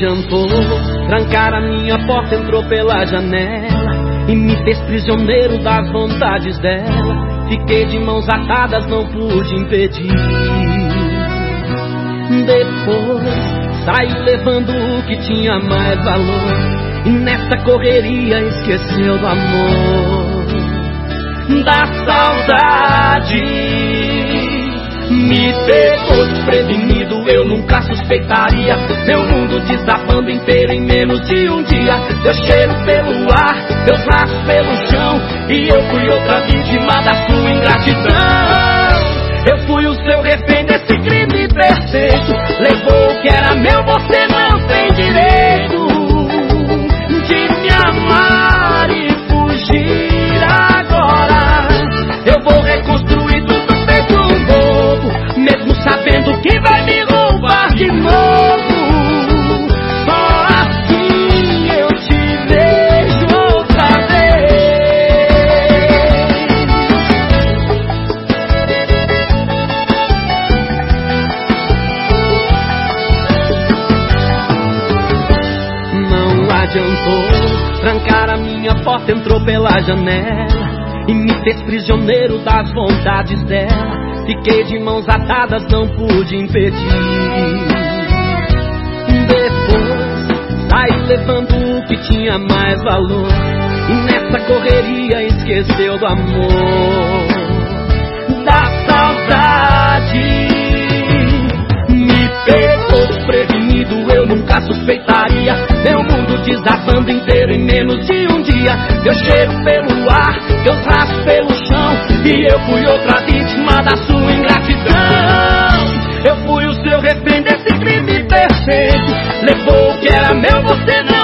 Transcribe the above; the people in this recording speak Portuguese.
adiantou. Trancar a minha porta, entrou pela janela e me fez prisioneiro das vontades dela. Fiquei de mãos atadas, não pude impedir. Depois saiu levando o que tinha mais valor, e nessa correria esqueceu do amor, da saudade. Me pegou desprevenido, eu nunca suspeitaria. Meu mundo desabando inteiro em menos de um dia. Teu cheiro pelo ar, teus braços pelo chão, e eu fui outra vítima da sua ingratidão. Eu fui o seu refém desse crime perfeito. Levou o que era meu, você não tem direito de me amar e fugir agora. Eu vou reconstruir tudo feito um novo, mesmo sabendo que vai me roubar de novo. Só assim eu te vejo outra vez. Não adiantou, trancar a minha porta, entrou pela janela e me fez prisioneiro das vontades dela. Fiquei de mãos atadas, não pude impedir. Depois saiu levando o que tinha mais valor, e nessa correria esqueceu do amor, da saudade. Me pegou desprevenido, eu nunca suspeitaria. Meu mundo desabando inteiro em menos de um dia. Teu cheiro pelo ar, teus braços pelo chão, e eu fui outra vítima da sua ingratidão. Eu fui o seu refém desse crime perfeito. Levou o que era meu, você não